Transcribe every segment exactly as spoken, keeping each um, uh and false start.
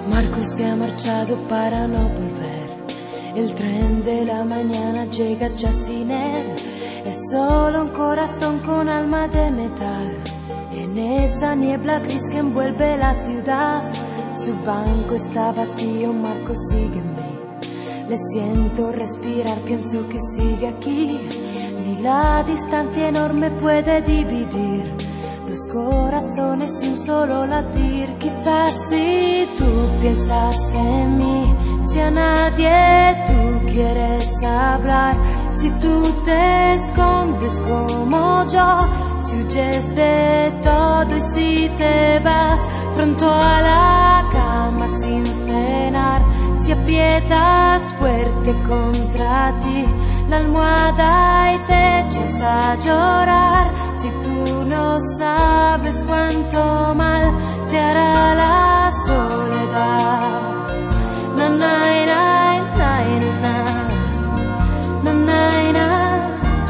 Marco se ha marchado para no volver. El tren de la mañana llega ya sin él. Es solo un corazón con alma de metal. En esa niebla gris que envuelve la ciudad, su banco está vacío, Marco sigue en mí. Le siento respirar, pienso que sigue aquí. Ni la distancia enorme puede dividir dos corazones y un solo latir. Quizás si tú piensas en mí, si a nadie tú quieres hablar, si tú te escondes como yo, si huyes de todo y si te vas pronto a la cama sin cenar, si aprietas fuerte contra ti la almohada y te echas a llorar, si tú no sabes cuánto mal te hará la soledad. Na, na, na, na, na, na, na, na.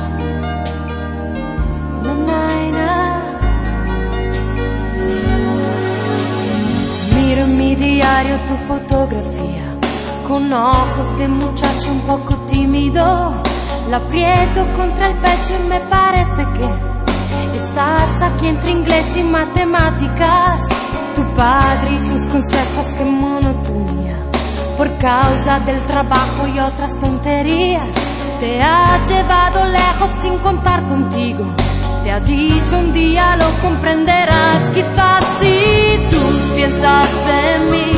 Miro en mi diario tu fotografía, con ojos de muchacho un poco tímido. La aprieto contra el pecho y me parece que estás aquí entre inglés y matemáticas. Tu padre y sus consejos, qué monotonía, por causa del trabajo y otras tonterías. Te ha llevado lejos sin contar contigo. Te ha dicho un día lo comprenderás. Quizás si tú piensas en mí,